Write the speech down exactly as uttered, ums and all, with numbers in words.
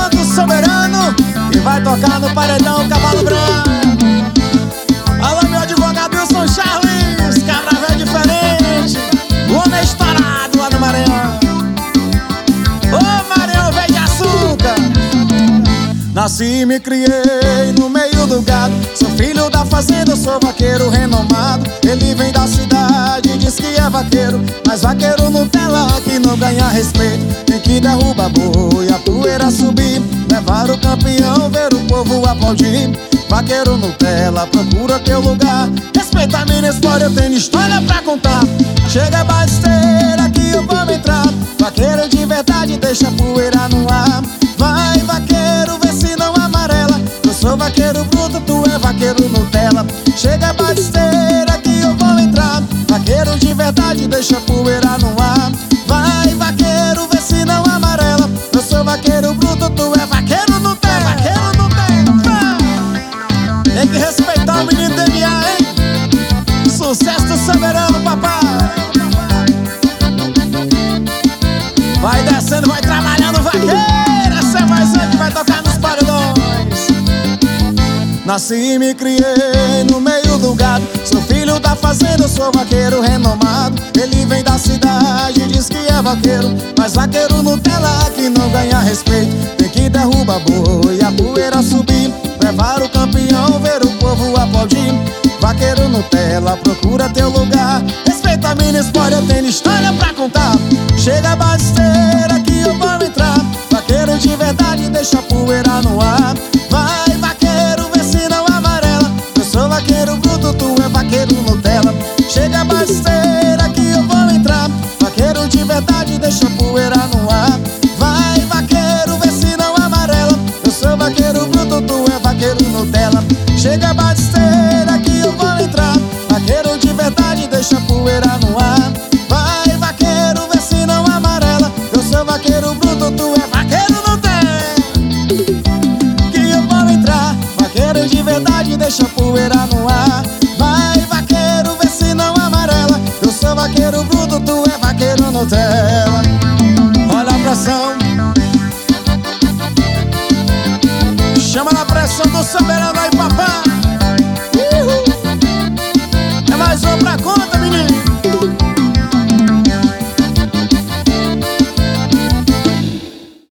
pressão do soberano e vai tocar no paredão Cavalo Branco. Alô, meu advogado Wilson Charles, cabra velho diferente, o homem estourado lá no Maranhão. Ô Maranhão, velho de açúcar. Nasci e me criei no meio do gado, sou filho da fazenda, eu sou vaqueiro renomado. Ele vem da cidade, diz que é vaqueiro, mas vaqueiro Nutella que não ganha respeito. Tem que derrubar boi, a poeira subir, levar o campeão, ver o povo aplaudir. Vaqueiro Nutella, procura teu lugar, respeita a minha história, eu tenho história pra contar. Chega a besteira que eu vou entrar, vaqueiro de verdade, deixa a poeira no ar. Vai vaqueiro, vê se não amarela, eu sou vaqueiro bruto, tu é vaqueiro Nutella. Chega a besteira que eu vou entrar, vaqueiro de verdade, deixa a poeira no ar. Vai vaqueiro, vê se não amarela, eu sou vaqueiro bruto, tu é vaqueiro Nutella. Vaqueiro Nutella, tem que respeitar o menino D N A, hein? Sucesso do soberano, papai. Vai descendo, vai trabalhando, vaqueiro. Essa é mais uma que vai tocar nos paredões. Nasci e me criei no meio do gado, sou filho da fazenda, eu sou vaqueiro renomado. Ele vem da cidade, diz que é vaqueiro, mas vaqueiro Nutella que não ganha respeito. Tem que derrubar boi, a poeira subir, levar o campeão, ver o povo aplaudir. Vaqueiro Nutella, procura teu lugar, respeita a minha história, eu tenho história pra contar. Chega a besteira que eu vou entrar, vaqueiro de verdade, deixa a poeira no ar. Vai vaqueiro, vê se não amarela, eu sou vaqueiro bruto, tu é vaqueiro Nutella. Chega a besteira que eu vou entrar, vaqueiro de verdade, deixa a poeira no ar. Vai vaqueiro, vê se não amarela, eu sou vaqueiro bruto, tu é vaqueiro Nutella. Chega a besteira que eu vou entrar, vaqueiro de verdade, deixa a poeira no ar. Vai vaqueiro, vê se não amarela, eu sou vaqueiro bruto, tu é vaqueiro Nutella. Que eu vou entrar, vaqueiro de verdade, deixa a poeira no ar. Vai vaqueiro, vê se não amarela, eu sou vaqueiro bruto, tu é vaqueiro Nutella. Olha a pressão, chama na pressão do soberano.